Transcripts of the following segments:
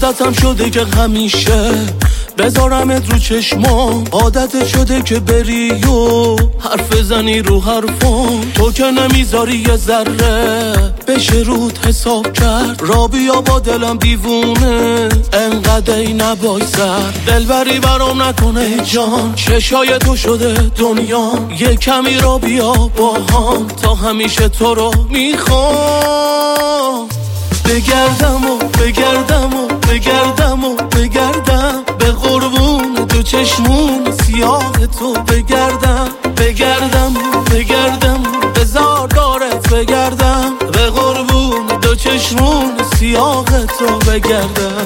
عادتم شده که همیشه بذارمت رو چشمام، عادت شده که بری و حرف زنی رو حرفام. تو که نمیذاری یه ذره بشه رود حساب کرد، را بیا با دلم دیوونه انقدر ای نبای سر. دلبری برام نکنه جان، چشای تو شده دنیا، یه کمی را بیا با هم تا همیشه تو رو میخوام. بگردم و بگردم و بگردم و بگردم، به قربون دو چشمون سیاه تو بگردم. بگردم و بگردم و بزار دارت بگردم، به قربون دو چشمون سیاه تو بگردم.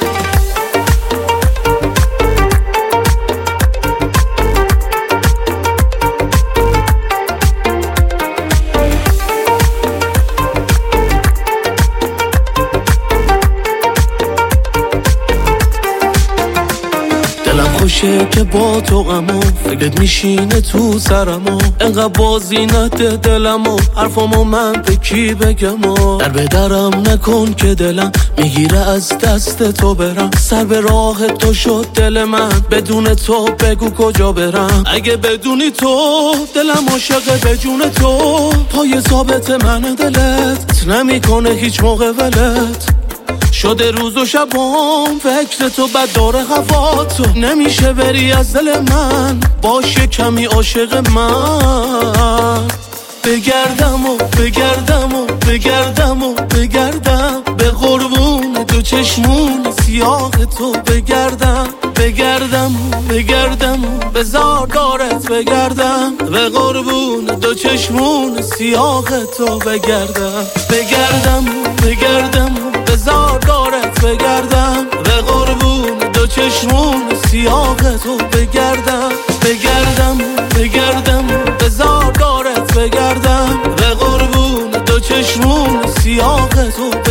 خوشه که با تو غمو فکرت میشینه تو سرمو، انقدر بازی نده دلمو، حرفامو من به کی بگمو. در به درم نکن که دلم میگیره از دست تو برم، سر به راه تو شد دل من، بدون تو بگو کجا برم. اگه بدونی تو دلم عاشقه به جون تو، پای ثابت من دلت نمیکنه هیچ موقع ولت. شده روز و شبام فکر تو بد داره هوا تو، نمیشه بری از دل من باشه کمی عاشق من. بگردم و بگردم و بگردم و بگردم، به قربون دو چشمون سیاه تو بگردم. بگردم و بگردم و بزار دارت بگردم، به قربون دو چشمون سیاه تو بگردم. بگردم و بگردم و بزار دارت بگردم، به قربون دو چشمون سیاه تو بگردم. بگردم و بگردم و بزار دارت بگردم، به قربون دو چشمون سیاه تو